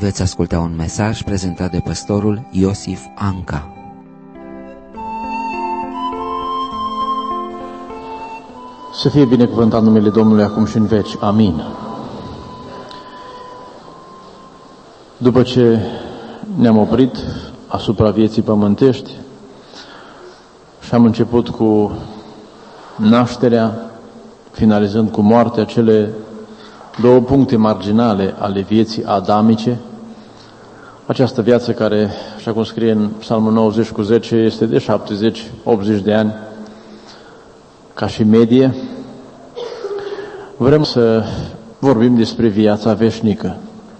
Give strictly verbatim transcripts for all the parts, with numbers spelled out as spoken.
veți asculta un mesaj prezentat de pastorul Iosif Anca. Să fie binecuvântat numele Domnului acum și în veci. Amin. După ce ne-am oprit asupra vieții pământești și am început cu nașterea, finalizând cu moartea, cele două puncte marginale ale vieții adamice, această viață care, așa cum scrie în Psalmul nouăzeci cu zece, este de șaptezeci optzeci de ani, ca și medie, vrem să vorbim despre viața veșnică.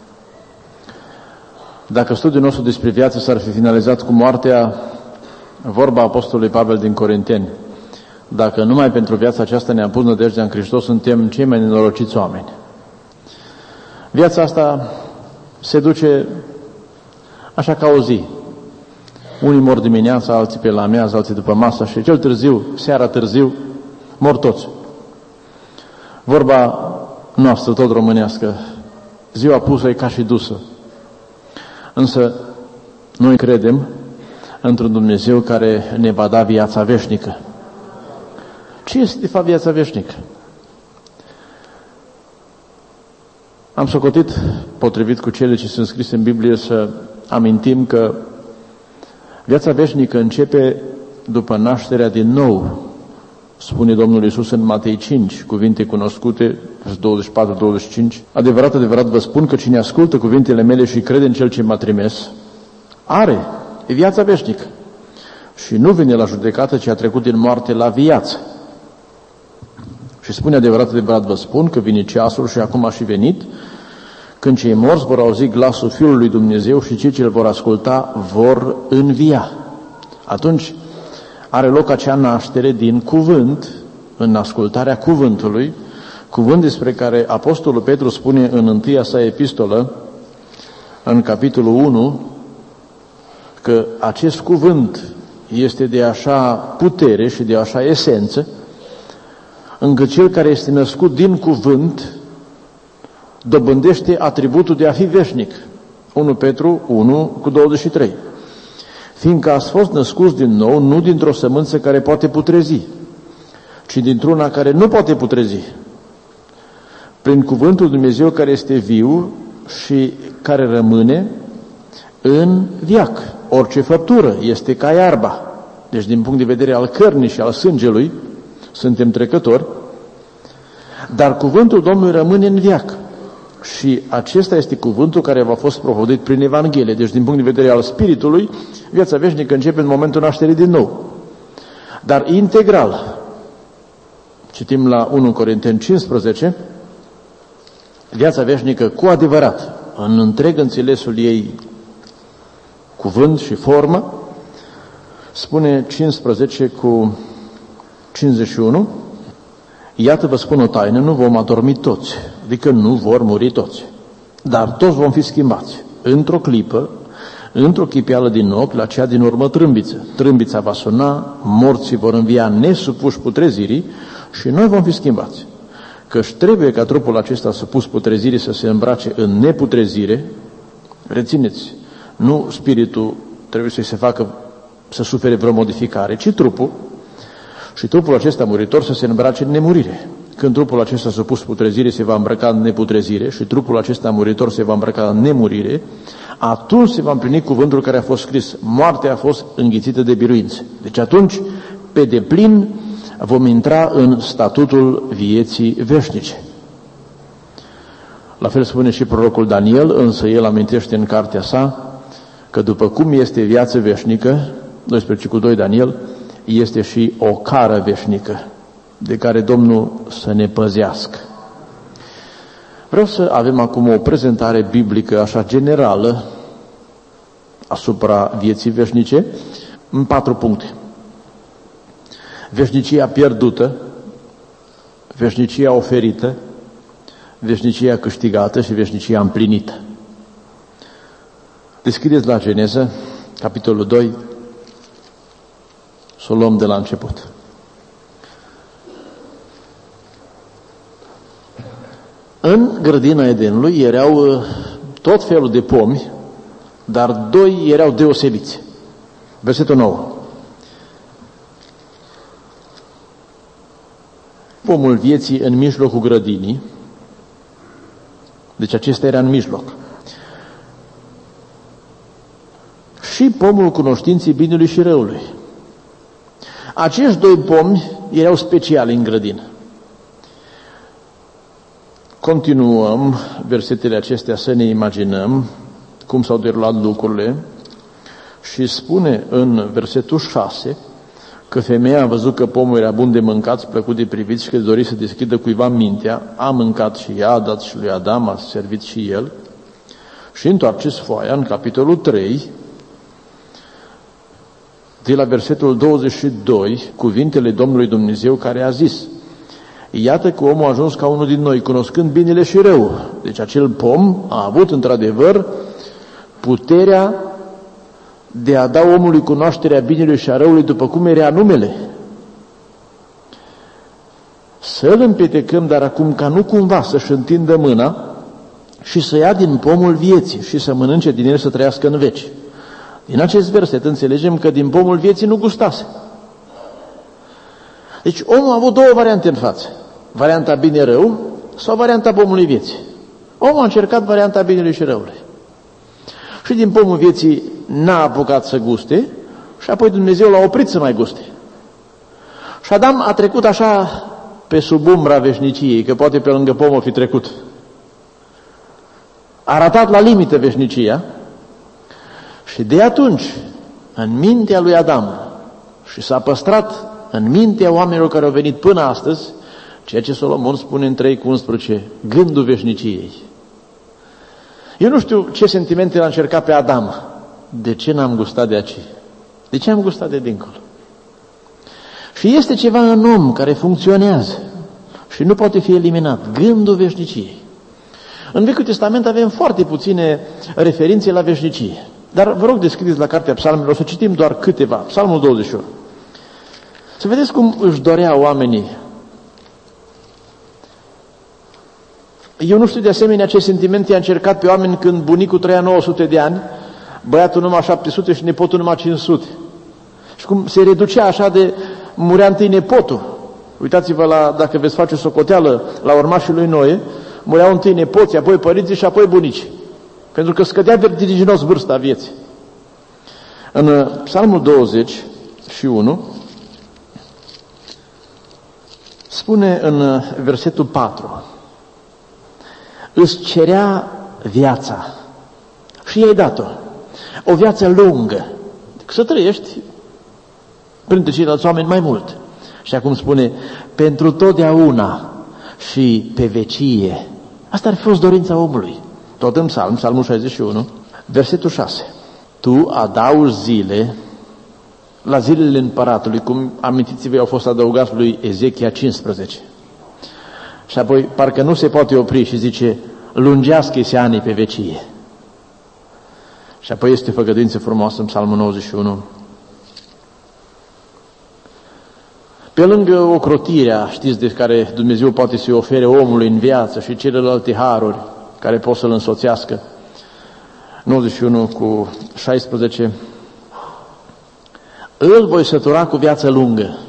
Dacă studiul nostru despre viață s-ar fi finalizat cu moartea, vorba apostolului Pavel din Corinteni, dacă numai pentru viața aceasta ne-am pus nădejdea în Hristos, suntem cei mai nenorociți oameni. Viața asta se duce așa ca o zi. Unii mor dimineața, alții pe la amiază, alții după masă și cel târziu, seara târziu, mor toți. Vorba noastră, tot românească, ziua pusă e ca și dusă. Însă noi credem într-un Dumnezeu care ne va da viața veșnică. Ce este de fapt viața veșnică? Am socotit, potrivit cu cele ce sunt scrise în Biblie, să amintim că viața veșnică începe după nașterea din nou. Spune Domnul Iisus în Matei cinci, cuvinte cunoscute, douăzeci și patru douăzeci și cinci. Adevărat, adevărat vă spun că cine ascultă cuvintele mele și crede în Cel ce m-a trimis, are viața veșnică și nu vine la judecată, ci a trecut din moarte la viață. Și spune adevărat, adevărat vă spun că vine ceasul și acum a și venit, când cei morți vor auzi glasul Fiului lui Dumnezeu și cei ce îl vor asculta vor învia. Atunci are loc acea naștere din cuvânt, în ascultarea cuvântului, cuvânt despre care Apostolul Petru spune în întâia sa epistolă, în capitolul unu, că acest cuvânt este de așa putere și de așa esență, încât cel care este născut din cuvânt dobândește atributul de a fi veșnic. unu Petru unu cu douăzeci și trei. Fiindcă ați fost născuți din nou, nu dintr-o sămânță care poate putrezi, ci dintr-una care nu poate putrezi, prin cuvântul Dumnezeu care este viu și care rămâne în veac. Orice făptură este ca iarba. Deci din punct de vedere al cărnii și al sângelui, suntem trecători, dar cuvântul Domnului rămâne în veac. Și acesta este cuvântul care v-a fost propovăduit prin Evanghelie. Deci din punct de vedere al Spiritului, viața veșnică începe în momentul nașterii din nou. Dar integral, citim la unu Corinteni cincisprezece, viața veșnică cu adevărat, în întreg înțelesul ei, cuvânt și formă, spune cincisprezece cu cincizeci și unu, iată vă spun o taină, nu vom adormi toți, adică nu vor muri toți, dar toți vom fi schimbați, într-o clipă, într-o chipeală din ochi, la cea din urmă trâmbiță. Trâmbița va suna, morții vor învia nesupuși putrezirii și noi vom fi schimbați. Căci trebuie ca trupul acesta supus putrezirii să se îmbrace în neputrezire, rețineți, nu spiritul trebuie să-i se facă să sufere vreo modificare, ci trupul, și trupul acesta muritor să se îmbrace în nemurire. Când trupul acesta supus putrezire se va îmbrăca în neputrezire și trupul acesta muritor se va îmbrăca în nemurire, atunci se va împlini cuvântul care a fost scris: moartea a fost înghițită de biruințe. Deci atunci, pe deplin, vom intra în statutul vieții veșnice. La fel spune și prorocul Daniel, însă el amintește în cartea sa că după cum este viață veșnică, doisprezece cu doi Daniel, este și o cară veșnică, de care Domnul să ne păzească. Vreau să avem acum o prezentare biblică așa generală asupra vieții veșnice, în patru puncte. Veșnicia pierdută, veșnicia oferită, veșnicia câștigată și veșnicia împlinită. Deschideți la Geneză, capitolul doi, să o luăm de la început. În grădina Edenului erau tot felul de pomi, dar doi erau deosebiți. Versetul nouă. Pomul vieții în mijlocul grădinii, deci acesta era în mijloc. Și pomul cunoștinței binelui și răului. Acești doi pomi erau speciali în grădină. Continuăm versetele acestea să ne imaginăm cum s-au derulat lucrurile și spune în versetul șase că femeia a văzut că pomul era bun de mâncat, plăcut de privit și că dori să deschidă cuiva mintea, a mâncat și ea, a dat și lui Adam, a servit și el. Și întoarceți foaia în capitolul trei, de la versetul douăzeci și doi, cuvintele Domnului Dumnezeu care a zis: iată că omul a ajuns ca unul din noi, cunoscând binele și rău. Deci acel pom a avut într-adevăr puterea de a da omului cunoașterea binelui și a răului după cum era numele. Să-l împetecăm, dar acum ca nu cumva să-și întindă mâna și să ia din pomul vieții și să mănânce din el să trăiască în veci. Din acest verset înțelegem că din pomul vieții nu gustase. Deci omul a avut două variante în față. Varianta bine-rău sau varianta pomului vieții. Omul a încercat varianta binelui și răului. Și din pomul vieții n-a apucat să guste și apoi Dumnezeu l-a oprit să mai guste. Și Adam a trecut așa pe sub umbra veșniciei, că poate pe lângă pom o fi trecut. A ratat la limită veșnicia și de atunci, în mintea lui Adam, și s-a păstrat în mintea oamenilor care au venit până astăzi, ceea ce Solomon spune în trei cu unsprezece, gândul veșniciei. Eu nu știu ce sentimente l-a încercat pe Adam. De ce n-am gustat de aici? De ce am gustat de dincolo? Și este ceva în om care funcționează și nu poate fi eliminat. Gândul veșniciei. În Vechiul Testament avem foarte puține referințe la veșnicie. Dar vă rog deschideți la Cartea Psalmelor, să citim doar câteva. Psalmul douăzeci și unu. Să vedeți cum își doreau oamenii. Eu nu știu de asemenea ce sentimente a încercat pe oameni când bunicul trăia nouă sute de ani, băiatul numai șapte sute și nepotul numai cinci sute. Și cum se reducea așa de murea întâi nepotul. Uitați-vă la, dacă veți face o socoteală la urmașii lui Noe, mureau întâi nepoții, apoi părinții și apoi bunicii. Pentru că scădea vertiginos vârsta vieții. În Psalmul douăzeci și unu spune în versetul patru: îți cerea viața și i-ai dat-o. O viață lungă. Să trăiești printre ceilalți oameni mai mult. Și acum spune, pentru totdeauna și pe vecie. Asta ar fi fost dorința omului. Tot în Psalm, Psalmul șaizeci și unu, versetul șase. Tu adaugi zile la zilele împăratului, cum amintiți-vă, au fost adăugați lui Ezechia cincisprezece. Și apoi, parcă nu se poate opri și zice, lungească-i anii pe vecie. Și apoi este o făgăduință frumoasă în Psalmul nouăzeci și unu. Pe lângă ocrotirea, știți, de care Dumnezeu poate să-i ofere omului în viață și celelalte haruri care pot să-l însoțească, nouăzeci și unu cu șaisprezece, îl voi sătura cu viață lungă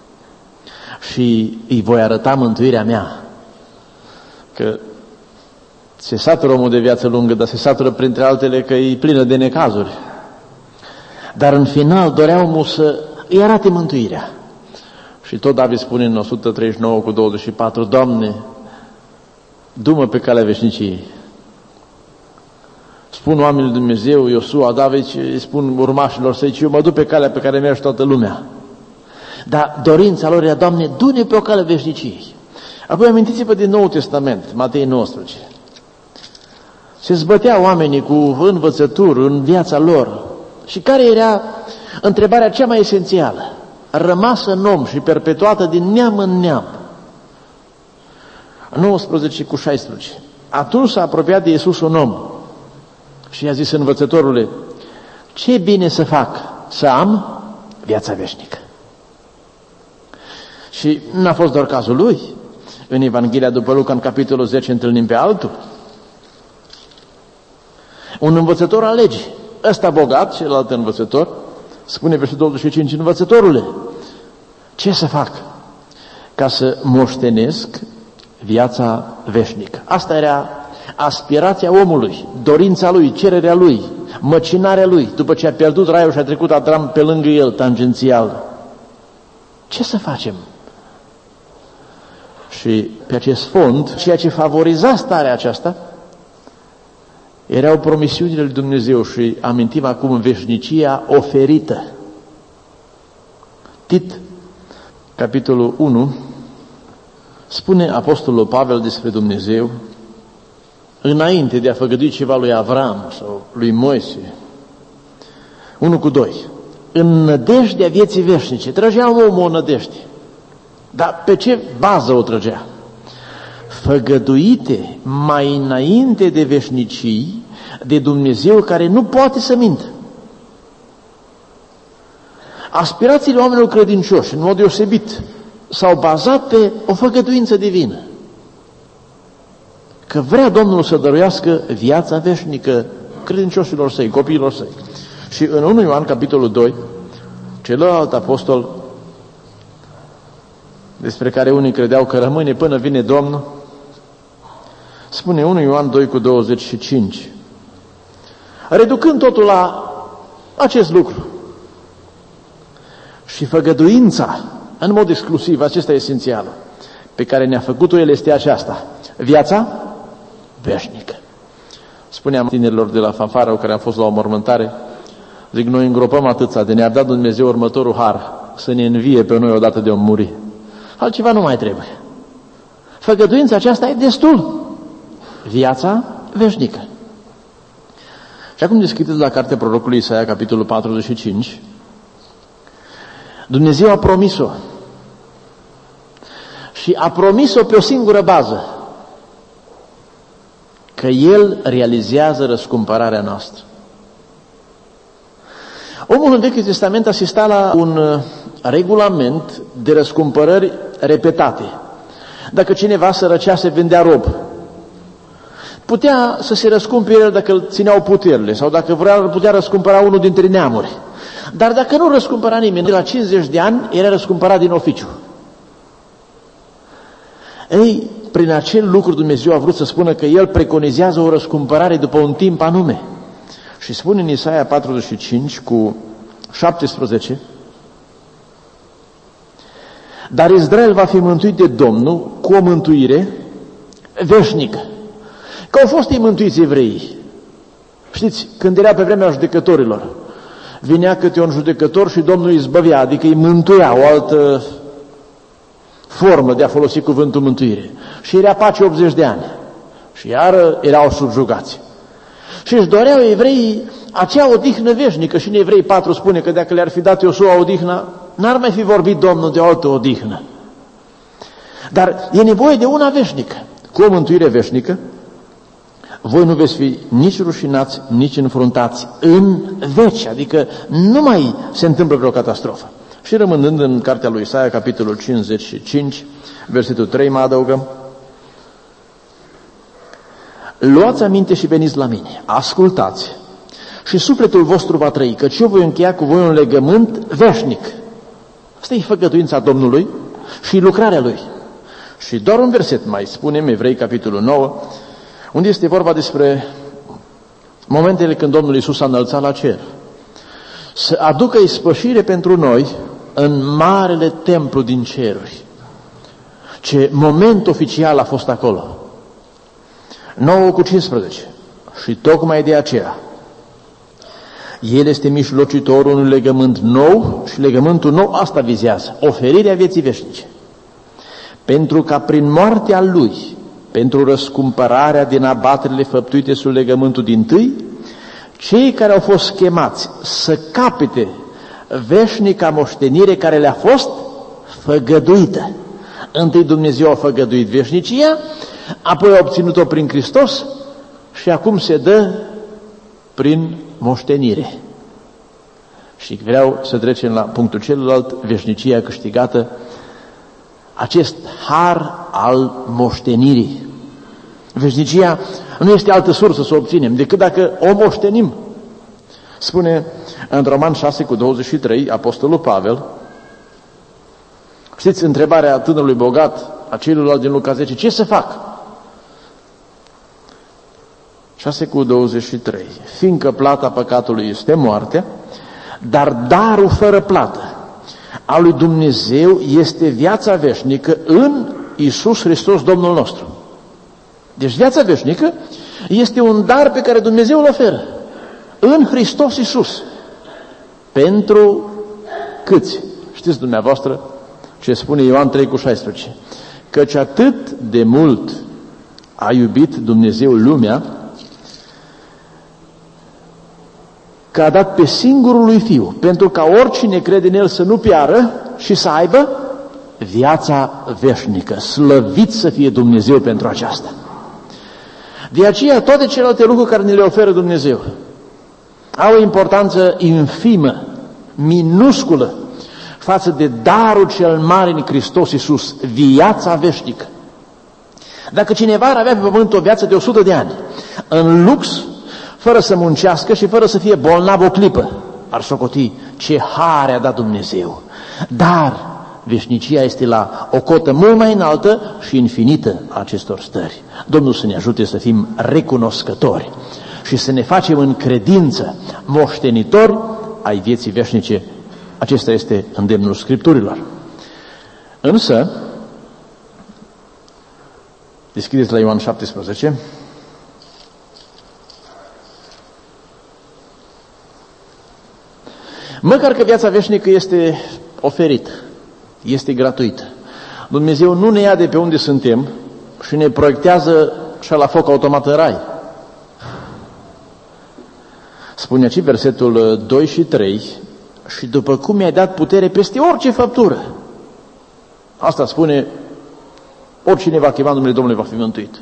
și îi voi arăta mântuirea mea. Că se satură omul de viață lungă, dar se satură printre altele că e plină de necazuri. Dar în final dorea omul să îi arate mântuirea. Și tot David spune în o sută treizeci și nouă cu douăzeci și patru, Doamne, du-mă pe calea veșniciei. Spun oamenii lui Dumnezeu, Iosua, David, spun urmașilor săi, eu mă duc pe calea pe care merge toată lumea. Dar dorința lor era, Doamne, du-ne pe o cale veșniciei. Apoi amintiți-vă din Noul Testament, Matei nouăsprezece. Se zbăteau oamenii cu învățături în viața lor. Și care era întrebarea cea mai esențială? Rămasă în om și perpetuată din neam în neam. nouăsprezece cu șaisprezece. Atunci s-a apropiat de Iisus un om și i-a zis învățătorule, ce bine să fac să am viața veșnică. Și n-a fost doar cazul lui. În Evanghelia după Luca, în capitolul zece, întâlnim pe altul. Un învățător al legii. Ăsta bogat, celălalt învățător, spune versetul douăzeci și cinci, învățătorule, ce să fac ca să moștenesc viața veșnică? Asta era aspirația omului, dorința lui, cererea lui, măcinarea lui, după ce a pierdut raiul și a trecut Adam pe lângă el, tangențial. Ce să facem? Și pe acest fond, ceea ce favoriza starea aceasta erau promisiunile lui Dumnezeu și amintim acum veșnicia oferită. Tit, capitolul unu, spune apostolul Pavel despre Dumnezeu, înainte de a făgădui ceva lui Avram sau lui Moise, unu cu doi, în nădejdea vieții veșnice, trăgea omul o nădejde. Dar pe ce bază o trăgea? Făgăduite mai înainte de veșnicii de Dumnezeu care nu poate să mintă. Aspirațiile oamenilor credincioși, în mod deosebit, s-au bazat pe o făgăduință divină. Că vrea Domnul să dăruiască viața veșnică credincioșilor săi, copiilor săi. Și în unu Ioan, capitolul doi, celălalt apostol, despre care unii credeau că rămâne până vine Domnul, spune unu Ioan doi cu douăzeci și cinci, reducând totul la acest lucru și făgăduința, în mod exclusiv, acesta e esențial, pe care ne-a făcut-o El este aceasta, viața veșnică. Spuneam tinerilor de la fanfară care am fost la o mormântare, zic, noi îngropăm atâția de ne-a dat Dumnezeu următorul har, să ne învie pe noi odată de om muri. Altceva nu mai trebuie. Făgăduința aceasta e destul. Viața veșnică. Și acum deschideți la cartea prorocului Isaia, capitolul patruzeci și cinci. Dumnezeu a promis-o. Și a promis-o pe o singură bază. Că El realizează răscumpărarea noastră. Omul în Vechiul Testament asista la un regulament de răscumpărări repetate. Dacă cineva sărăcea, se vendea rob. Putea să se răscumpere el dacă îl țineau puterile sau dacă vrea, putea răscumpăra unul dintre neamuri. Dar dacă nu răscumpăra nimeni, de la cincizeci de ani era răscumpărat din oficiu. Ei, prin acel lucru Dumnezeu a vrut să spună că El preconizează o răscumpărare după un timp anume. Și spune în Isaia patruzeci și cinci cu șaptesprezece, dar Israel va fi mântuit de Domnul cu o mântuire veșnică. Că au fost ei mântuiți evreii. Știți, când era pe vremea judecătorilor, vinea câte un judecător și Domnul îi izbăvea, adică îi mântuia, o altă formă de a folosi cuvântul mântuire. Și era pace optzeci de ani. Și iară erau subjugați. Și își doreau evreii acea odihnă veșnică. Și în Evrei patru spune că dacă le-ar fi dat Iosua odihna, n-ar mai fi vorbit Domnul de o altă odihnă. Dar e nevoie de una veșnică. Cu o mântuire veșnică, voi nu veți fi nici rușinați, nici înfruntați în veci, adică nu mai se întâmplă vreo catastrofă. Și rămânând în cartea lui Isaia, capitolul cincizeci și cinci, versetul trei, mă adăugăm, luați aminte și veniți la mine, ascultați și sufletul vostru va trăi, căci eu voi încheia cu voi un legământ veșnic. Asta e făgăduința Domnului și lucrarea Lui. Și doar un verset mai spunem, Evrei, capitolul nouă, unde este vorba despre momentele când Domnul Iisus a înălțat la cer. Să aducă ispășire pentru noi în marele templu din ceruri. Ce moment oficial a fost acolo. nouă cu cincisprezece. Și tocmai de aceea El este mijlocitorul unui legământ nou și legământul nou asta vizează, oferirea vieții veșnice. Pentru ca prin moartea Lui, pentru răscumpărarea din abaterile făptuite sub legământul dintâi, cei care au fost chemați să capete veșnica moștenire care le-a fost făgăduită. Întâi Dumnezeu a făgăduit veșnicia, apoi a obținut-o prin Hristos și acum se dă prin moștenire. Și vreau să trecem la punctul celălalt, veșnicia câștigată, acest har al moștenirii. Veșnicia nu este altă sursă să o obținem decât dacă o moștenim. Spune în Roman șase cu douăzeci și trei, Apostolul Pavel, știți întrebarea tânărului bogat, a celuilalt din Luca zece, ce să fac? șase cu douăzeci și trei, fiindcă plata păcatului este moartea, dar darul fără plată a lui Dumnezeu este viața veșnică în Iisus Hristos Domnul nostru. Deci viața veșnică este un dar pe care Dumnezeu îl oferă în Hristos Iisus. Pentru câți? Știți dumneavoastră ce spune Ioan trei cu șaisprezece? Căci atât de mult a iubit Dumnezeu lumea, că a dat pe singurul lui Fiu, pentru ca oricine crede în El să nu piară și să aibă viața veșnică. Slăvit să fie Dumnezeu pentru aceasta. De aceea toate celelalte lucruri care ne le oferă Dumnezeu au o importanță infimă, minusculă, față de darul cel mare în Hristos Iisus, viața veșnică. Dacă cineva ar avea pe pământ o viață de o sută de ani, în lux, fără să muncească și fără să fie bolnav o clipă, ar socoti ce har a dat Dumnezeu. Dar veșnicia este la o cotă mult mai înaltă și infinită a acestor stări. Domnul să ne ajute să fim recunoscători și să ne facem în credință moștenitori ai vieții veșnice. Acesta este îndemnul Scripturilor. Însă, deschideți la Ioan șaptesprezece, măcar că viața veșnică este oferită, este gratuită. Dumnezeu nu ne ia de pe unde suntem și ne proiectează și la foc automat în rai. Spune aici versetul doi și trei, și după cum mi-ai dat putere peste orice făptură. Asta spune, oricine va chema numele Domnului va fi mântuit.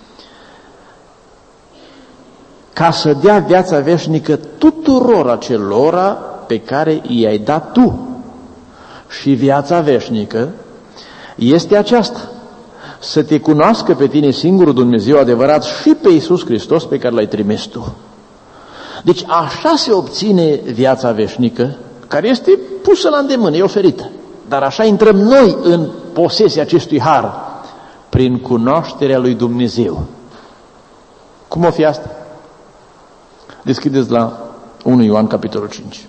Ca să dea viața veșnică tuturor acelora pe care i-ai dat tu. Și viața veșnică este aceasta: să te cunoască pe tine singurul Dumnezeu adevărat și pe Iisus Hristos pe care l-ai trimis tu. Deci așa se obține viața veșnică, care este pusă la îndemână, e oferită. Dar așa intrăm noi în posesia acestui har, prin cunoașterea lui Dumnezeu. Cum o fi asta? Deschideți la unu Ioan, capitolul cinci.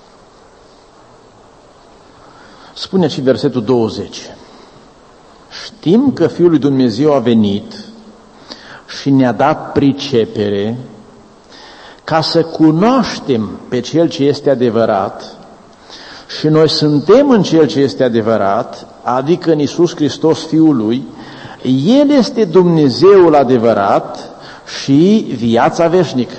Spune și versetul douăzeci. Știm că Fiul lui Dumnezeu a venit și ne-a dat pricepere ca să cunoaștem pe Cel ce este adevărat, și noi suntem în Cel ce este adevărat, adică în Iisus Hristos Fiul Lui. El este Dumnezeul adevărat și viața veșnică.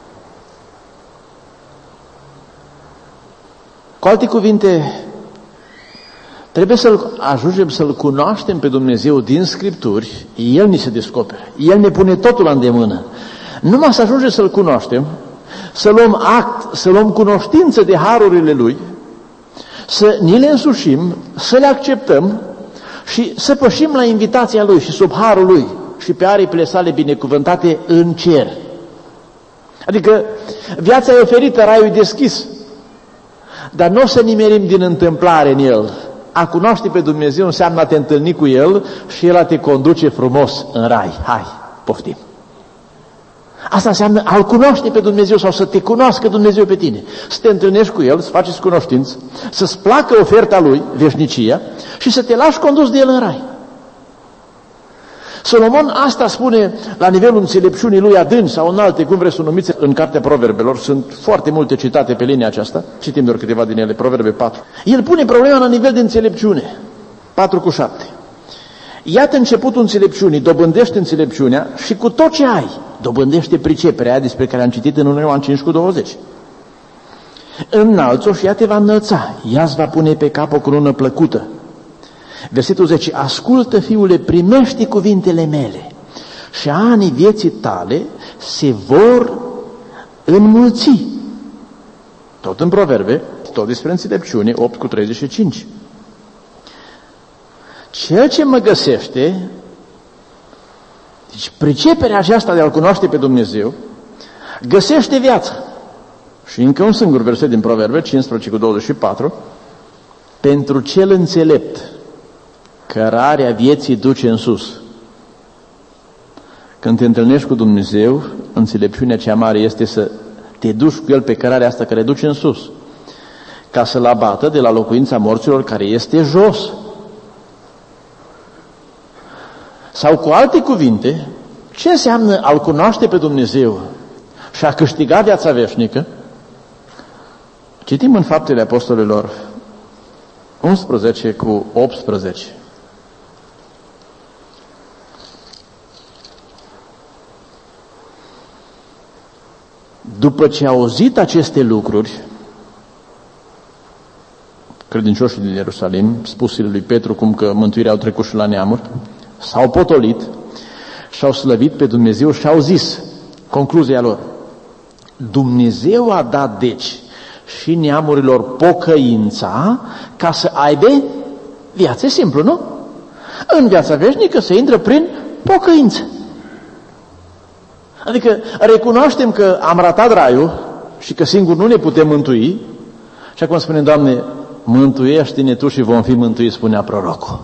Cu alte cuvinte, trebuie să ajungem să-L cunoaștem pe Dumnezeu din Scripturi. El ni se descoperă, El ne pune totul la îndemână. Numai să ajungem să-L cunoaștem, să luăm act, să luăm cunoștință de harurile Lui, să ni le însușim, să le acceptăm și să pășim la invitația Lui și sub harul Lui și pe aripile sale binecuvântate în cer. Adică viața e oferită, raiul e deschis, dar nu o să nimerim din întâmplare în El. A cunoaște pe Dumnezeu înseamnă a te întâlni cu El și El a te conduce frumos în rai. Hai, poftim! Asta înseamnă a-L cunoaște pe Dumnezeu sau să te cunoască Dumnezeu pe tine. Să te întâlnești cu El, să faceți cunoștință, să-ți placă oferta Lui, veșnicia, și să te lași condus de El în rai. Solomon asta spune la nivelul înțelepciunii lui adânci sau în alte, cum vreți să o numiți, în Cartea Proverbelor. Sunt foarte multe citate pe linia aceasta, citim doar câteva din ele, Proverbe patru. El pune problema la nivel de înțelepciune, patru cu șapte. Iată începutul înțelepciunii, dobândește înțelepciunea și cu tot ce ai, dobândește priceperea aia despre care am citit în unu Ioan cinci cu douăzeci. Înalți-o și ea te va înălța, ea îți va pune pe cap o cunună plăcută. Versetul zece, ascultă, fiule, primește cuvintele mele și anii vieții tale se vor înmulți. Tot în Proverbe, tot despre înțelepciune, opt cu treizeci și cinci. Cel ce mă găsește, Deci priceperea aceasta de a-L cunoaște pe Dumnezeu găsește viața. Și încă un singur verset din Proverbe, cincisprezece cu douăzeci și patru, pentru cel înțelept, cărarea vieții duce în sus. Când te întâlnești cu Dumnezeu, înțelepciunea cea mare este să te duci cu El pe cărarea asta care duce în sus, ca să-L abată de la locuința morților care este jos. Sau cu alte cuvinte, ce înseamnă a-L cunoaște pe Dumnezeu și a câștiga viața veșnică? Citim în Faptele Apostolilor unsprezece cu optsprezece. După ce a auzit aceste lucruri, credincioșii din Ierusalim, spusele lui Petru cum că mântuirea au trecut și la neamuri, s-au potolit și-au slăvit pe Dumnezeu și au zis, concluzia lor, Dumnezeu a dat deci și neamurilor pocăința ca să aibă viață simplă, nu? În viața veșnică se intră prin pocăință. Adică recunoaștem că am ratat raiul și că singur nu ne putem mântui și acum spunem, Doamne, mântuiește-ne Tu și vom fi mântuiți, spunea prorocul.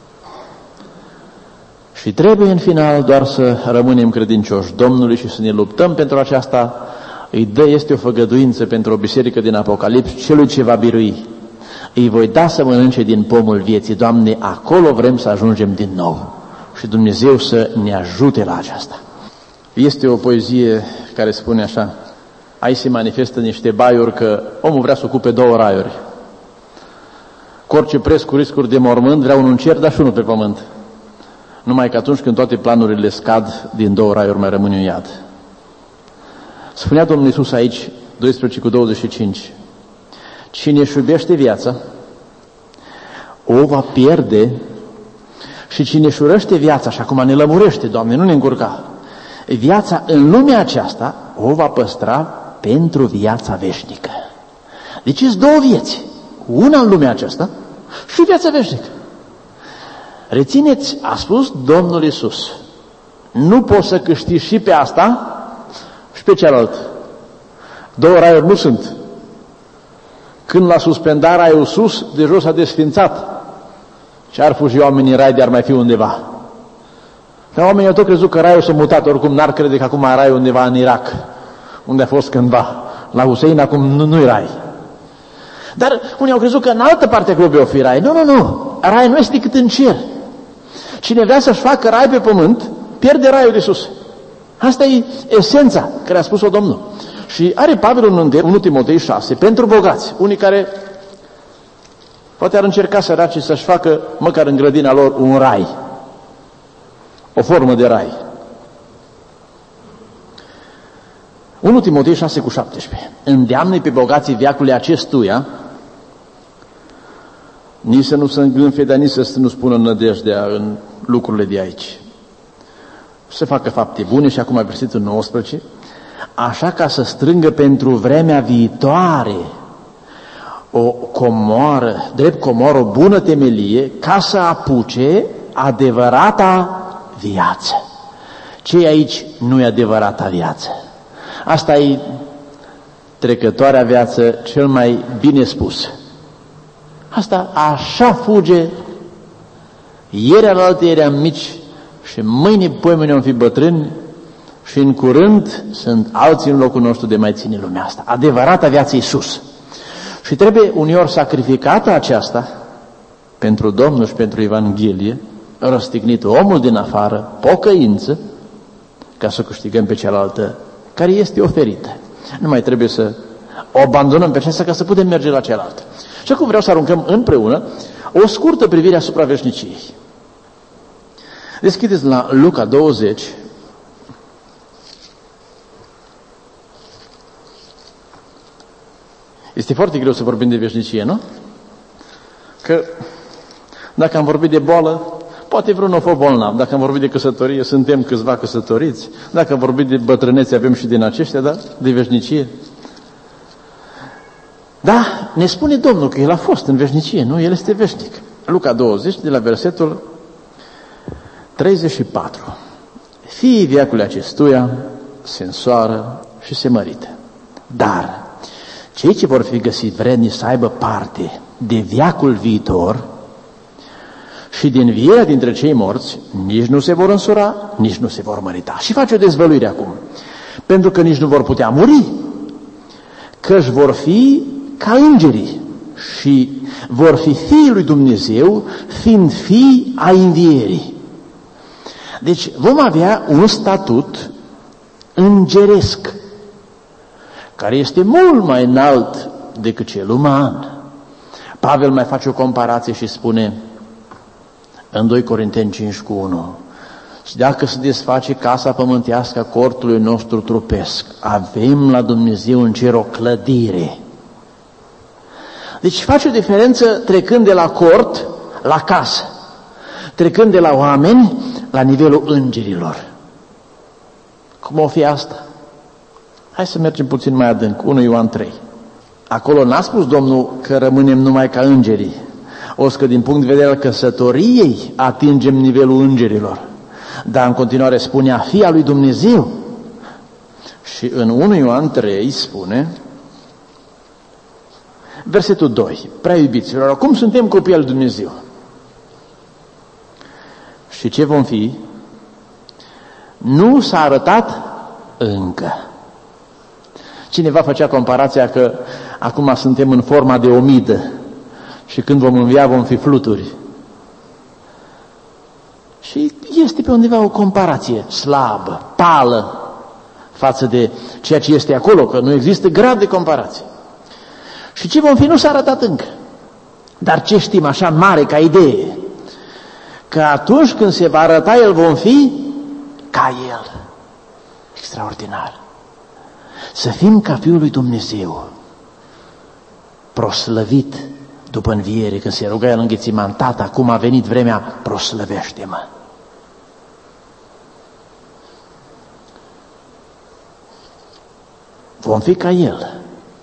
Și trebuie în final doar să rămânem credincioși Domnului și să ne luptăm pentru aceasta. Îi dă, este o făgăduință pentru o biserică din Apocalips, celui ce va birui. Îi voi da să mănânce din pomul vieții. Doamne, acolo vrem să ajungem din nou. Și Dumnezeu să ne ajute la aceasta. Este o poezie care spune așa, aici se manifestă niște baiuri că omul vrea să ocupe două raiuri. Cu orice preț, cu riscuri de mormânt, vrea unul în cer, dar și unul pe pământ. Numai că atunci când toate planurile scad, din două raiuri mai rămâne un iad. Spunea Domnul Iisus aici, doisprezece cu douăzeci și cinci, cine își iubește viața, o va pierde, și cine își urăște viața, și acum ne lămurește, Doamne, nu ne încurca, viața în lumea aceasta o va păstra pentru viața veșnică. Deci sunt două vieți, una în lumea aceasta și viața veșnică. Rețineți, a spus Domnul Iisus, nu poți să câștigi și pe asta și pe cealaltă. Două raiuri nu sunt. Când l-a suspendat raiul sus, de jos a desfințat. Și ar fugi oamenii în rai, de ar mai fi undeva. Dar oamenii au tot crezut că raiul s-a mutat, oricum n-ar crede că acum raiul undeva în Irak, unde a fost cândva. La Hussein acum nu, nu-i rai. Dar unii au crezut că în altă parte a globului o fi rai. Nu, nu, nu. Rai nu este decât în cer. Cine vrea să-și facă rai pe pământ, pierde raiul de sus. Asta e esența care a spus-o Domnul. Și are Pavel un îndemn, unu Timotei șase, pentru bogați, unii care poate ar încerca săracii să-și facă, măcar în grădina lor, un rai. O formă de rai. unu Timotei șase cu șaptesprezece. Îndeamnă pe bogații veacului acestuia, nici să nu se îngânfe, dar nici să nu spună nădejdea în lucrurile de aici. Să facă fapte bune, și acum versetul nouăsprezece, așa ca să strângă pentru vremea viitoare o comoară, drept comoară, o bună temelie, ca să apuce adevărata viață. Ce aici nu e adevărata viață? Asta e trecătoarea viață, cel mai bine spus. Asta așa fuge, ieri alaltă eram mici și mâine, poimâine vom fi bătrâni și în curând sunt alții în locul nostru de mai ține lumea asta. Adevărata viață e sus. Și trebuie uneori sacrificată aceasta pentru Domnul și pentru Evanghelie, răstignit omul din afară, pocăință, ca să câștigăm pe cealaltă care este oferită. Nu mai trebuie să o abandonăm pe aceasta ca să putem merge la cealaltă. Și acum vreau să aruncăm împreună o scurtă privire asupra veșniciei. Deschideți la Luca douăzeci. Este foarte greu să vorbim de veșnicie, nu? Că dacă am vorbit de boală, poate vreunul a fost bolnav. Dacă am vorbit de căsătorie, suntem câțiva căsătoriți. Dacă am vorbit de bătrânețe, avem și din aceștia, da? De veșnicie. Da, ne spune Domnul că El a fost în veșnicie, nu? El este veșnic. Luca douăzeci, de la versetul treizeci și patru. fiii veacului acestuia se însoară și se mărită. Dar cei ce vor fi găsiți vrednici să aibă parte de veacul viitor și din învierea dintre cei morți, nici nu se vor însura, nici nu se vor mărita. Și face o dezvăluire acum. Pentru că nici nu vor putea muri, căci vor fi ca îngerii și vor fi fiii lui Dumnezeu, fiind fii ai învierii. Deci vom avea un statut îngeresc, care este mult mai înalt decât cel uman. Pavel mai face o comparație și spune în doi Corinteni cinci cu unu: și dacă se desface casa pământească a cortului nostru trupesc, avem la Dumnezeu în cer o clădire. Deci face o diferență trecând de la cort la casă, trecând de la oameni la nivelul îngerilor. Cum o fi asta? Hai să mergem puțin mai adânc, unu Ioan trei. Acolo n-a spus Domnul că rămânem numai ca îngerii. O să că din punct de vedere al căsătoriei atingem nivelul îngerilor. Dar în continuare spunea fia lui Dumnezeu. Și în unu Ioan trei spune, versetul doi, prea iubiților, acum suntem copii al lui Dumnezeu. Și ce vom fi? Nu s-a arătat încă. Cineva făcea comparația că acum suntem în forma de omidă și când vom învia vom fi fluturi. Și este pe undeva o comparație slabă, pală față de ceea ce este acolo, că nu există grad de comparație. Și ce vom fi nu s-a arătat încă. Dar ce știm așa mare ca idee? Că atunci când se va arăta El vom fi ca El. Extraordinar. Să fim ca Fiul lui Dumnezeu, proslăvit după înviere, când se ruga El în Ghețiman: Tată, acum a venit vremea, proslăvește-mă. Vom fi ca El.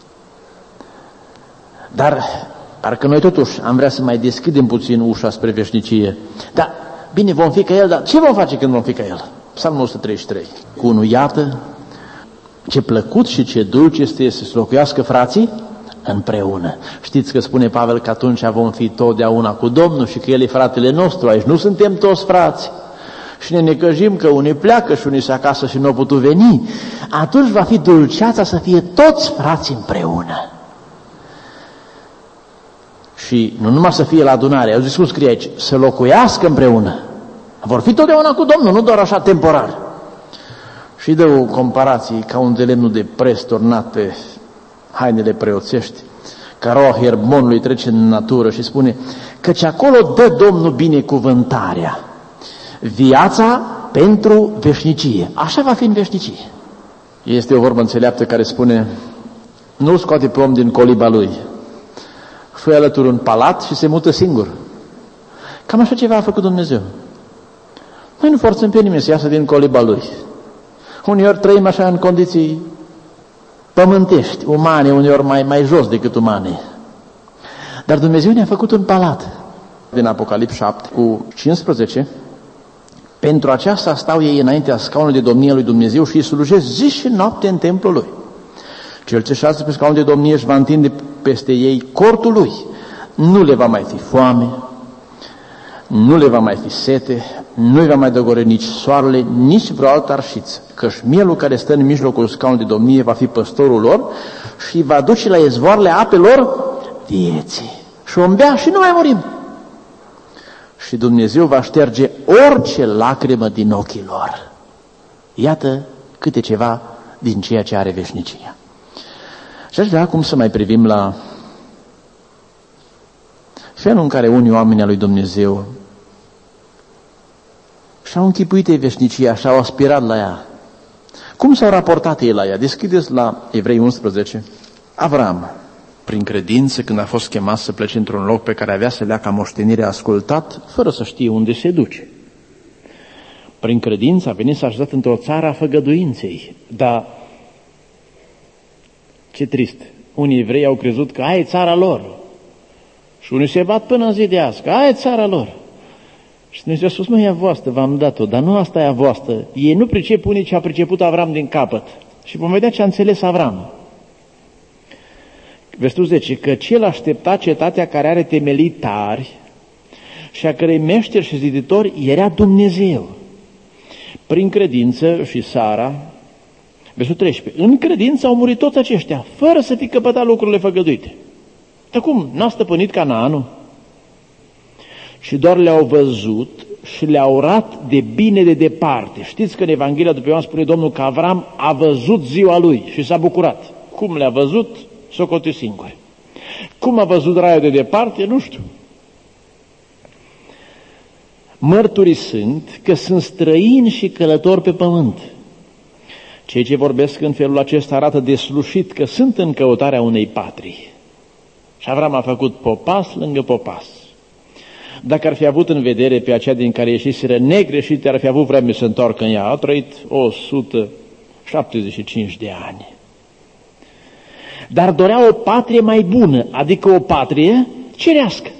Dar parcă noi totuși am vrea să mai deschidem puțin ușa spre veșnicie. Dar bine, vom fi ca El, dar ce vom face când vom fi ca El? Psalmul o sută treizeci și trei. Cu unul, iată, ce plăcut și ce dulce este să se locuiască frații împreună. Știți că spune Pavel că atunci vom fi totdeauna cu Domnul și că El e fratele nostru. Aici nu suntem toți frați. Și ne necăjim că unii pleacă și unii se acasă și nu au putut veni. Atunci va fi dulceața să fie toți frații împreună. Și nu numai să fie la adunare, au zis cum scrie aici, să locuiască împreună. Vor fi totdeauna cu Domnul, nu doar așa temporar. Și dă o comparație ca un de lemnul de pres turnat pe hainele preoțești, ca roa Hermonului trece în natură și spune, căci acolo dă Domnul binecuvântarea, viața pentru veșnicie. Așa va fi în veșnicie. Este o vorbă înțeleaptă care spune, nu-l scoate pe om din coliba lui, fă alături un palat și se mută singur. Cam așa ceva a făcut Dumnezeu. Noi nu forțăm pe nimeni să iasă din coliba lui. Uneori trăim așa în condiții pământești, umane, uneori mai, mai jos decât umane. Dar Dumnezeu ne-a făcut un palat. Din Apocalips șapte cu cincisprezece, pentru aceasta stau ei înaintea scaunului de domnie lui Dumnezeu și îi slujesc zi și noapte în templul lui. Cel ce șase pe scaunul de domnie își va întinde peste ei cortul lui. Nu le va mai fi foame, nu le va mai fi sete, nu-i va mai dogori nici soarele, nici vreo altă arșiță, căci mielul care stă în mijlocul scaunului de domnie va fi păstorul lor și va duce la izvoarele apelor vieții. Și vom bea și nu mai murim. Și Dumnezeu va șterge orice lacrimă din ochii lor. Iată câte ceva din ceea ce are veșnicia. Și aș vrea acum să mai privim la felul în care unii oameni al lui Dumnezeu și-au închipuit ei veșnicia, și-au aspirat la ea. Cum s-au raportat ei la ea? Deschideți la Evrei unsprezece. Avram, prin credință, când a fost chemat să plece într-un loc pe care avea să lea ca moștenire, a ascultat, fără să știe unde se duce. Prin credință a venit să așezat într-o țară a făgăduinței. Dar ce trist! Unii evrei au crezut că aia e țara lor. Și unii se bat până în zi de azi, că aia e țara lor. Și Dumnezeu a spus, mă, e a voastră, v-am dat-o, dar nu asta e a voastră. Ei nu pricep unii ce a priceput Avram din capăt. Și vom vedea ce a înțeles Avram. Versetul zece, că cel aștepta cetatea care are temelii tari și a cărei meșter și ziditor era Dumnezeu. Prin credință și Sara, versetul treisprezece, în credință au murit toți aceștia, fără să fi căpătat lucrurile făgăduite. Dar cum? N-a stăpânit Canaanul? Și doar le-au văzut și le-au urat de bine de departe. Știți că în Evanghelia după Ioan spune Domnul că Avram a văzut ziua lui și s-a bucurat. Cum le-a văzut? Socote singur. Cum a văzut raiul de departe? Nu știu. Mărturii sunt că sunt străini și călători pe pământ. Cei ce vorbesc în felul acesta arată deslușit că sunt în căutarea unei patrii. Și Avram a făcut popas lângă popas. Dacă ar fi avut în vedere pe aceea din care ieșiseră negreșit, ar fi avut vreme să întoarcă în ea. A trăit o sută șaptezeci și cinci de ani. Dar dorea o patrie mai bună, adică o patrie cerească.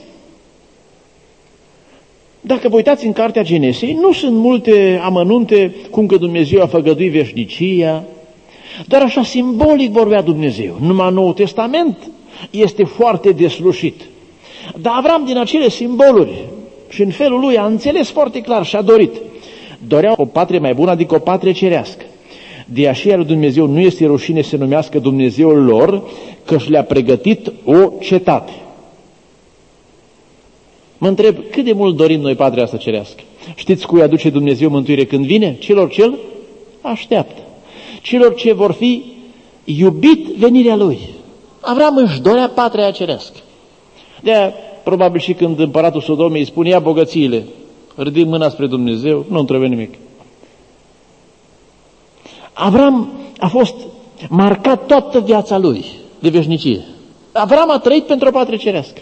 Dacă vă uitați în cartea Genesei, nu sunt multe amănunte cum că Dumnezeu a făgăduit veșnicia, dar așa simbolic vorbea Dumnezeu. Numai Noul Testament este foarte deslușit. Dar Avram din acele simboluri și în felul lui a înțeles foarte clar și a dorit. Dorea o patrie mai bună, adică o patrie cerească. De aceea lui Dumnezeu nu este rușine să numească Dumnezeul lor, că și le-a pregătit o cetate. Mă întreb, cât de mult dorim noi patria asta cerească? Știți cui aduce Dumnezeu mântuire când vine? Celor ce îl așteaptă. Celor ce vor fi iubit venirea Lui. Avram își dorea patria cerească. De-aia, probabil și când împăratul Sodomei îi spune, ia bogățiile, ridic mâna spre Dumnezeu, nu-mi trebuie nimic. Avram a fost marcat toată viața lui de veșnicie. Avram a trăit pentru o patrie cerească.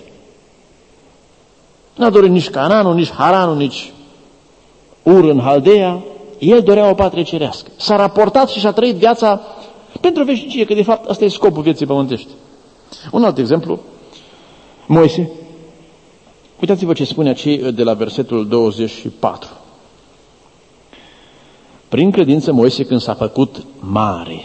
N-a dorit nici Canaanul, nici Haranul, nici Ur în Haldea. El dorea o patrie cerească. S-a raportat și și-a trăit viața pentru veșnicie, că de fapt asta e scopul vieții pământești. Un alt exemplu, Moise. Uitați-vă ce spune aici de la versetul douăzeci și patru. Prin credință Moise, când s-a făcut mare,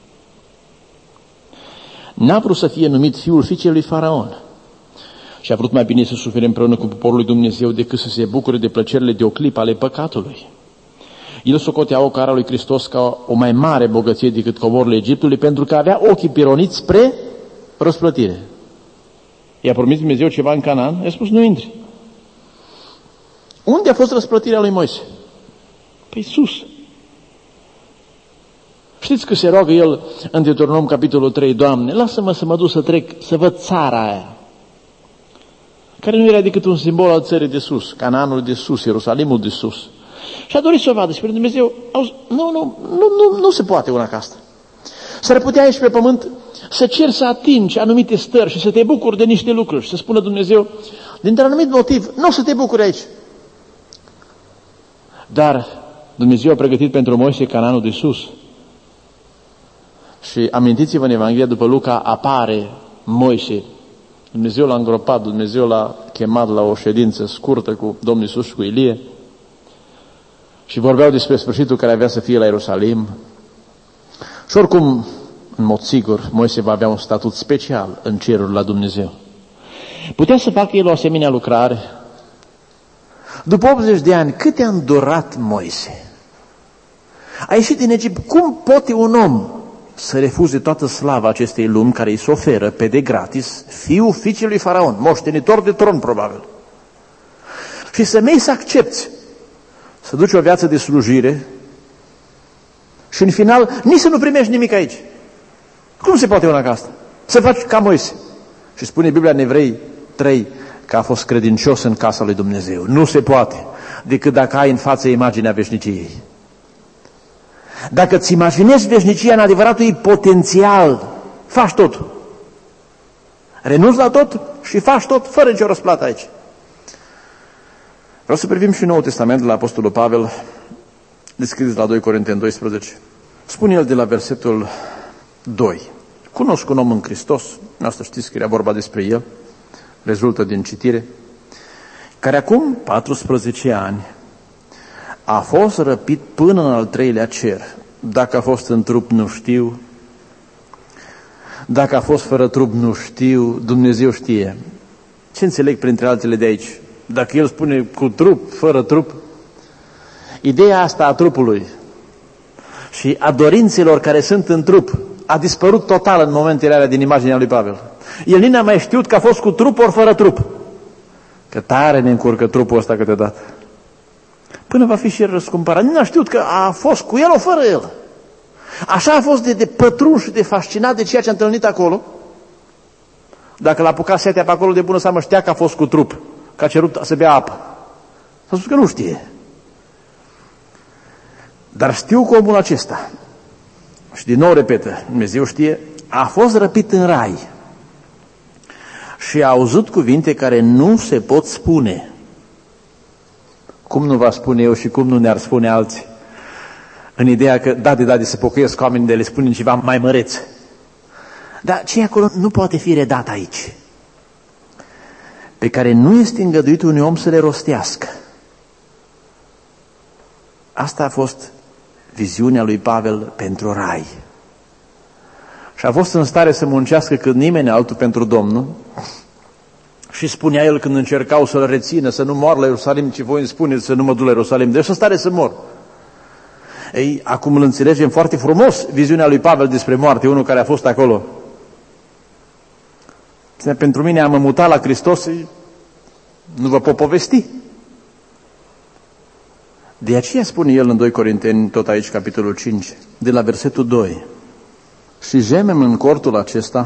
n-a vrut să fie numit fiul fiicei lui Faraon și a vrut mai bine să sufere împreună cu poporul lui Dumnezeu decât să se bucure de plăcerile de o clipă ale păcatului. El socotea o cara lui Hristos ca o mai mare bogăție decât comorile Egiptului, pentru că avea ochii pironiți spre răsplătire. I-a promis Dumnezeu ceva în Canaan? I-a spus, nu intri. Unde a fost răsplătirea lui Moise? Păi sus. Știți că se roagă el în Deuteronom capitolul trei, Doamne, lasă-mă să mă duc să trec, să văd țara aia, care nu era decât un simbol al țării de sus, Canaanul de sus, Ierusalimul de sus. Și a dorit să o vadă și pe Dumnezeu, auzi, nu, nu, nu, nu, nu se poate una ca asta. S-ar putea aici pe pământ să cer să atingi anumite stări și să te bucuri de niște lucruri și să spună Dumnezeu, dintr-un anumit motiv, nu o să te bucuri aici. Dar Dumnezeu a pregătit pentru Moise Canaanul de sus. Și amintiți-vă în Evanghelia după Luca apare Moise. Dumnezeu l-a îngropat, Dumnezeu l-a chemat la o ședință scurtă cu Domnul Iisus și cu Ilie și vorbeau despre sfârșitul care avea să fie la Ierusalim. Și oricum, în mod sigur, Moise va avea un statut special în cerul la Dumnezeu. Putea să facă el o asemenea lucrare? După optzeci de ani, cât a îndurat Moise? A ieșit din Egipt. Cum poate un om să refuze toată slava acestei lumi care îi se oferă pe de gratis, fiul fiicei lui Faraon, moștenitor de tron probabil, și să mei să accepți să duci o viață de slujire și în final nici să nu primești nimic aici? Cum se poate una ca asta? Să faci ca Moise. Și spune Biblia în Evrei trei că a fost credincios în casa lui Dumnezeu. Nu se poate decât dacă ai în față imaginea veșniciei. Dacă îți imaginezi veșnicia în adevăratul ei potențial, faci totul. Renunți la tot și faci tot fără nicio răsplată aici. Vreau să privim și Noul Testament la Apostolul Pavel, descris la doi Corinteni doisprezece. Spune el de la versetul doi. Cunosc un om în Hristos, asta știți că era vorba despre el, rezultă din citire. care acum paisprezece ani a fost răpit până în al treilea cer. Dacă a fost în trup, nu știu. Dacă a fost fără trup, nu știu. Dumnezeu știe. Ce înțeleg printre altele de aici? Dacă el spune cu trup, fără trup, ideea asta a trupului și a dorințelor care sunt în trup a dispărut total în momentele alea din imaginea lui Pavel. El nici n-a mai știut că a fost cu trup ori fără trup. Că tare ne încurcă trupul ăsta câteodată. Până va fi și el răscumpărat. Nici n-a știut că a fost cu el ori fără el. Așa a fost de, de pătruns și de fascinat de ceea ce a întâlnit acolo. Dacă l-a apucat setea pe acolo, de bună seamă știa că a fost cu trup, că a cerut să bea apă. S-a spus că nu știe. Dar știu că omul acesta, și din nou repetă, Dumnezeu știe, a fost răpit în rai și a auzit cuvinte care nu se pot spune. Cum nu va spune eu și cum nu ne-ar spune alții? În ideea că, da, de da, de se pocăiesc oamenii de le spunem ceva mai măreț. Dar ce acolo nu poate fi redat aici, pe care nu este îngăduit unui om să le rostească. Asta a fost viziunea lui Pavel pentru rai. Și a fost în stare să muncească cât nimeni altul pentru Domnul. Și spunea el când încercau să-l rețină, să nu mor la Ierusalim, ce voi îmi spuneți să nu mă duc la Ierusalim. Deci în stare să mor. Ei, acum îl înțelegem foarte frumos, viziunea lui Pavel despre moarte, unul care a fost acolo. Pentru mine am mutat la Hristos, nu vă pot povesti. De aceea spune el în doi Corinteni, tot aici, capitolul cinci, de la versetul doi. Și gemem în cortul acesta,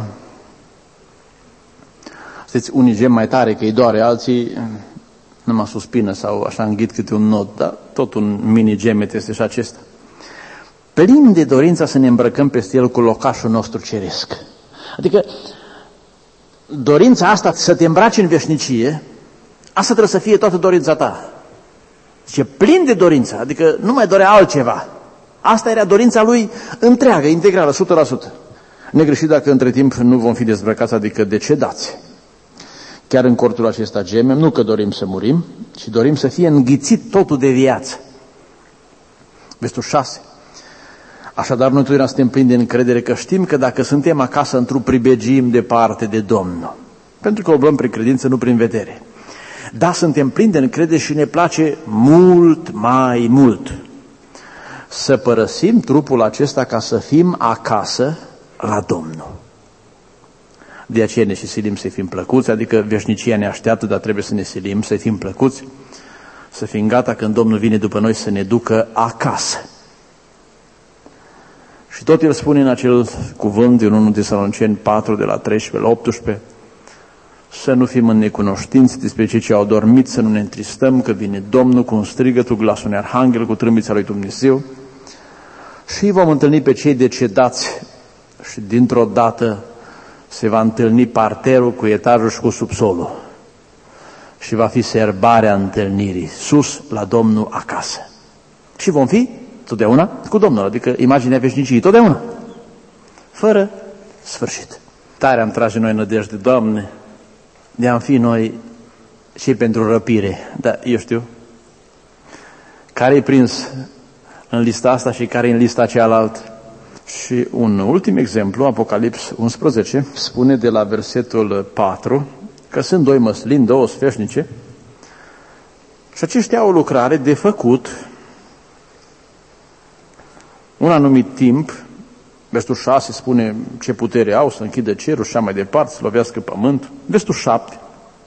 știți, unii gem mai tare că îi doare, alții numai suspină sau așa înghit câte un nod, dar tot un mini gemet este și acesta. Plin de dorința să ne îmbrăcăm peste el cu locașul nostru ceresc. Adică dorința asta să te îmbraci în veșnicie, asta trebuie să fie toată dorința ta. Zice, plin de dorință, adică nu mai dorea altceva. Asta era dorința lui întreagă, integrală, o sută la sută. Negreșit dacă între timp nu vom fi dezbrăcați, adică decedați. Chiar în cortul acesta gemem, nu că dorim să murim, ci dorim să fie înghițit totul de viață. Versetul șase. Așadar, noi totdeauna suntem plini de încredere că știm că dacă suntem acasă în trup, pribegim departe de Domnul. Pentru că oblăm prin credință, nu prin vedere. Da, suntem plini de încredere și ne place mult mai mult să părăsim trupul acesta ca să fim acasă la Domnul. De aceea ne și silim să fim plăcuți, adică veșnicia ne așteaptă, dar trebuie să ne silim să fim plăcuți, să fim gata când Domnul vine după noi să ne ducă acasă. Și tot el spune în acel cuvânt din întâi Tesaloniceni patru, de la treisprezece la optsprezece, să nu fim în necunoștință despre cei ce au dormit, să nu ne întristăm, că vine Domnul cu un strigăt, cu glasul unui arhanghel, cu trâmbița lui Dumnezeu și vom întâlni pe cei decedați și dintr-o dată se va întâlni parterul cu etajul și cu subsolul și va fi serbarea întâlnirii, sus la Domnul acasă. Și vom fi totdeauna cu Domnul, adică imaginea veșniciei, totdeauna, fără sfârșit. Tare am trage noi nădejde, Doamne, de-am fi noi și pentru răpire, dar eu știu, care e prins în lista asta și care e în lista cealaltă. Și un ultim exemplu, Apocalips unsprezece, spune de la versetul patru, că sunt doi măslini, două sfeșnice, și aceștia au o lucrare de făcut un anumit timp. Versetul șase spune ce putere au să închidă cerul și așa mai departe, să lovească pământul. Versetul șapte.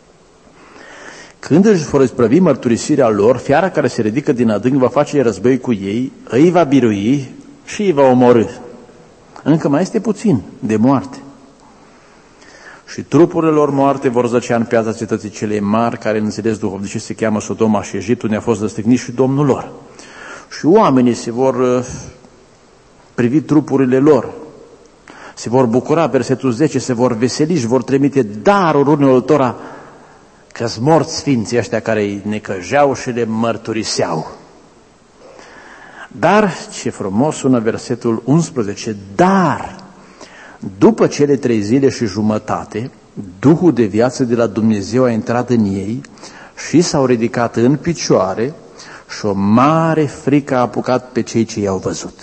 Când își vor isprăvi mărturisirea lor, fiara care se ridică din adânc va face război cu ei, îi va birui și îi va omorî. Încă mai este puțin de moarte. Și trupurile lor moarte vor zăcea în piața cetății cele mari, care în înțeles duhovnicesc se cheamă Sodoma și Egipt, unde a fost răstignit și Domnul lor. Și oamenii se vor privi trupurile lor, se vor bucura, versetul zece, se vor veseli și vor trimite daruri unul altora, că-s morți sfinții ăștia care îi necăjeau și le mărturiseau. Dar, ce frumos sună versetul unsprezece, dar, după cele trei zile și jumătate, Duhul de viață de la Dumnezeu a intrat în ei și s-au ridicat în picioare și o mare frică a apucat pe cei ce i-au văzut.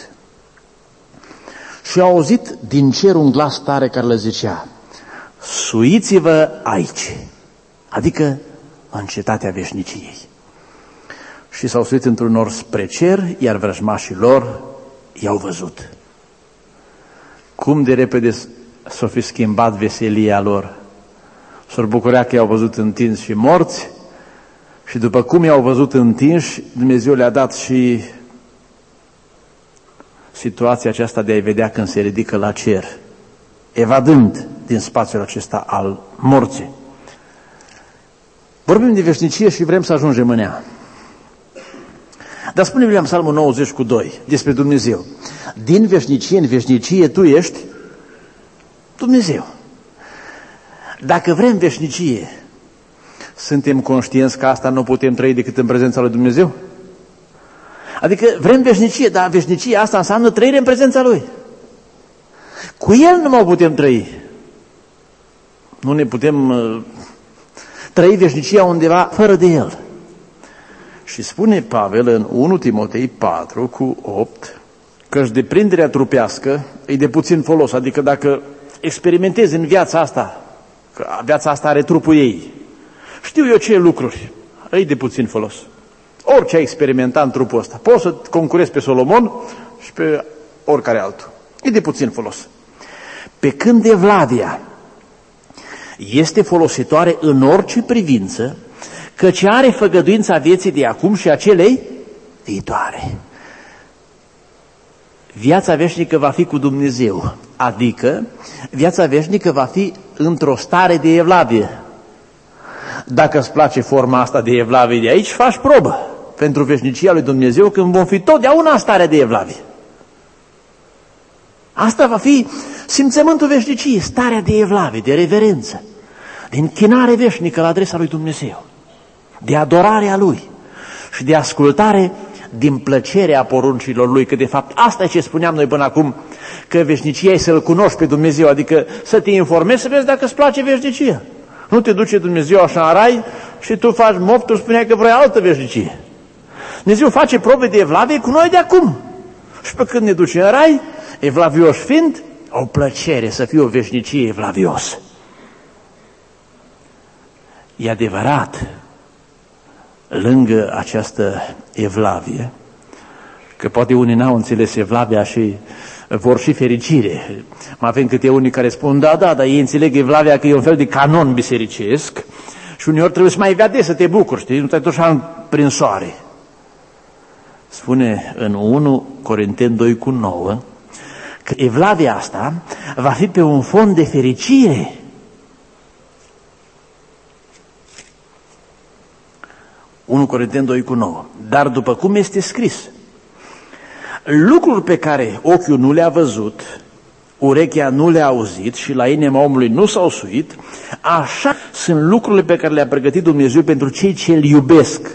Și au auzit din cer un glas tare care le zicea: suiți-vă aici, adică în cetatea veșniciei. Și s-au suit într-un nor spre cer, iar vrăjmașii lor i-au văzut. Cum de repede s-o fi schimbat veselia lor. S-or bucurea că i-au văzut întinși și morți, și după cum i-au văzut întinși, Dumnezeu le-a dat și situația aceasta de a-i vedea când se ridică la cer, evadând din spațiul acesta al morții. Vorbim de veșnicie și vrem să ajungem în ea. Dar spune Biblia în Psalmul nouăzeci cu doi despre Dumnezeu: din veșnicie în veșnicie tu ești Dumnezeu. Dacă vrem veșnicie, suntem conștienți că asta nu putem trăi decât în prezența lui Dumnezeu? Adică vrem veșnicie, dar veșnicia asta înseamnă trăire în prezența Lui. Cu El nu mai putem trăi. Nu ne putem uh, trăi veșnicia undeva fără de El. Și spune Pavel în unu Timotei patru cu opt că-și deprinderea trupească e de puțin folos. Adică dacă experimentezi în viața asta, că viața asta are trupul ei, știu eu ce lucruri, e de puțin folos. Orice ai experimentat în trupul ăsta, poți să concurezi pe Solomon și pe oricare altul. E de puțin folos. Pe când evlavia este folositoare în orice privință, căci are făgăduința vieții de acum și a celei viitoare. Viața veșnică va fi cu Dumnezeu, adică viața veșnică va fi într-o stare de evlavie. Dacă îți place forma asta de evlavie de aici, faci probă pentru veșnicia lui Dumnezeu, când vom fi totdeauna în stare de evlavie. Asta va fi simțământul veșniciei, starea de evlavie, de reverență, de închinare veșnică la adresa lui Dumnezeu, de adorare a Lui și de ascultare din plăcerea poruncilor Lui, că de fapt asta e ce spuneam noi până acum, că veșnicia e să-L cunoști pe Dumnezeu, adică să te informezi, să vezi dacă îți place veșnicia. Nu te duce Dumnezeu așa în rai și tu faci moptul, spuneai că vrei altă veșnicie. Dumnezeu face probe de evlavie cu noi de acum. Și pe când ne duce în rai, evlavioși fiind, o plăcere să fie o veșnicie evlavios. E adevărat, lângă această evlavie, că poate unii n-au înțeles evlavia și vor și fericire. Mai avem câte unii care spun, da, da, dar ei înțeleg evlavia că e un fel de canon bisericesc și uneori trebuie să mai vede să te bucuri, știi? Nu te-ai dus prin soare. Spune în unu Corinteni doi cu nouă că evlavia asta va fi pe un fond de fericire. unu Corinteni doi cu nouă. Dar după cum este scris, lucruri pe care ochiul nu le-a văzut, urechea nu le-a auzit și la inima omului nu s-au suit, așa sunt lucrurile pe care le-a pregătit Dumnezeu pentru cei ce îl iubesc.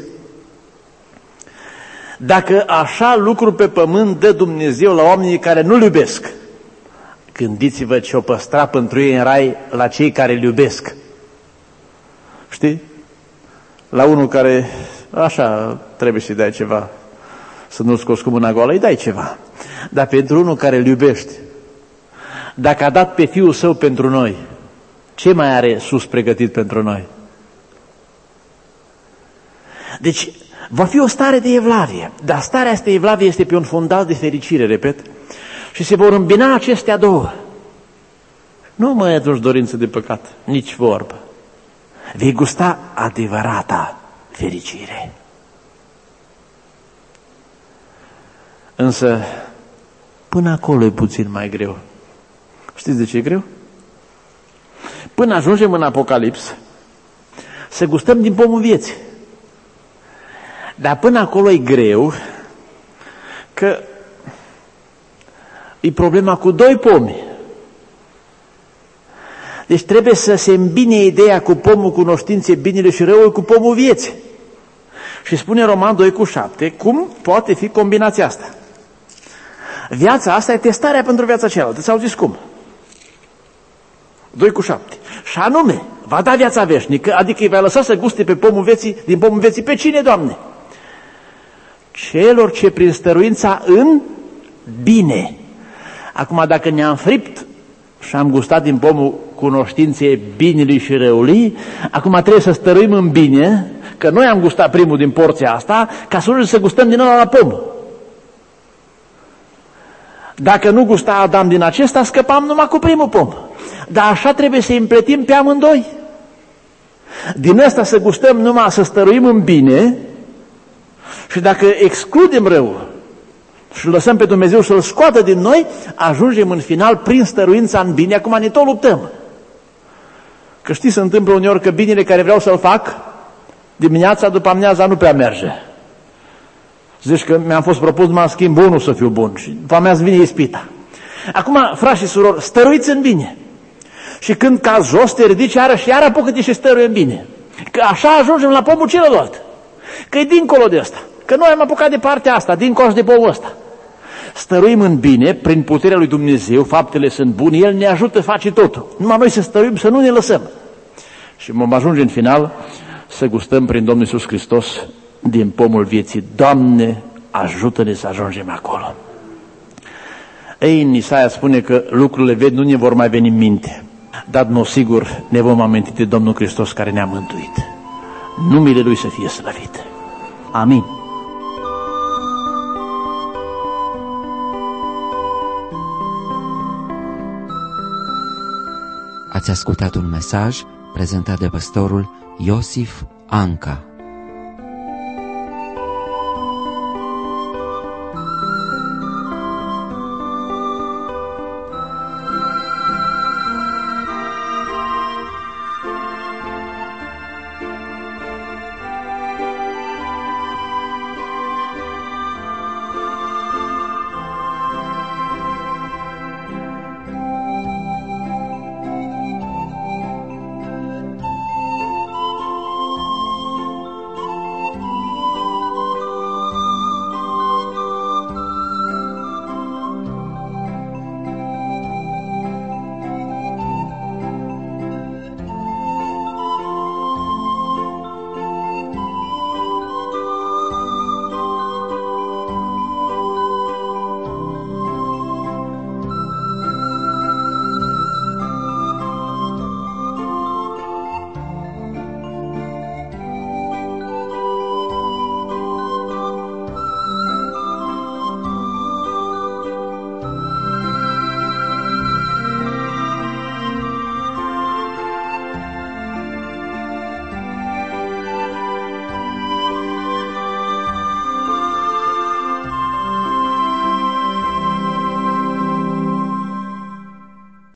Dacă așa lucruri pe pământ dă Dumnezeu la oamenii care nu-L iubesc, gândiți-vă ce o păstra pentru ei în rai la cei care îl iubesc. Știi? La unul care, așa, trebuie să-i dai ceva, să nu-l scoți cu mâna goală, îi dai ceva. Dar pentru unul care îl iubește, dacă a dat pe Fiul Său pentru noi, ce mai are sus pregătit pentru noi? Deci, va fi o stare de evlavie, dar starea asta de evlavie este pe un fundal de fericire, repet, și se vor îmbina acestea două. Nu mai aduci dorință de păcat, nici vorbă. Vei gusta adevărata fericire. Însă, până acolo e puțin mai greu. Știți de ce e greu? Până ajungem în Apocalips, să gustăm din pomul vieții. Dar până acolo e greu, că e problema cu doi pomi. Deci trebuie să se îmbine ideea cu pomul cunoștinței binele și răului cu pomul vieții. Și spune Roman doi cu șapte, cum poate fi combinația asta? Viața asta e testarea pentru viața cealaltă. Ți-au zis cum? doi cu șapte. Și anume, va da viața veșnică, adică îi va lăsa să guste pe pomul vieții, din pomul vieții pe cine, Doamne? Celor ce prin stăruința în bine. Acum, dacă ne-am fript și am gustat din pomul cunoștinței binelui și răului, acum trebuie să stăruim în bine, că noi am gustat primul din porția asta, ca să ajungem să gustăm din ăla la pom. Dacă nu gusta Adam din acesta, scăpam numai cu primul pom. Dar așa trebuie să împletim pe amândoi. Din ăsta să gustăm numai, să stăruim în bine, și dacă excludem răul și lăsăm pe Dumnezeu să-l scoată din noi, ajungem în final prin stăruința în bine. Acum ne tot luptăm. Că știți, se întâmplă uneori că binele care vreau să-l fac, dimineața după amiaza nu prea merge. Zici că mi-am fost propus numai să schimb bunul să fiu bun și după amiază vine ispita. Acum, frați și surori, stăruiți în bine. Și când cazi jos, te ridici iară și iară apucă-te și stărui în bine. Că așa ajungem la pomul celălalt. Că e dincolo de ăsta. Că noi am apucat de partea asta, dincolo de pomul ăsta. Stăruim în bine, prin puterea lui Dumnezeu, faptele sunt bune, El ne ajută, face totul. Numai noi să stăruim, să nu ne lăsăm. Și vom ajunge în final să gustăm prin Domnul Iisus Hristos din pomul vieții. Doamne, ajută-ne să ajungem acolo. Ei, în Isaia spune că lucrurile vechi nu ne vor mai veni în minte, dar, în mod sigur, ne vom aminti de Domnul Hristos care ne-a mântuit. Numele Lui să fie slăvit. Amin. Ați ascultat un mesaj prezentat de pastorul Iosif Anca.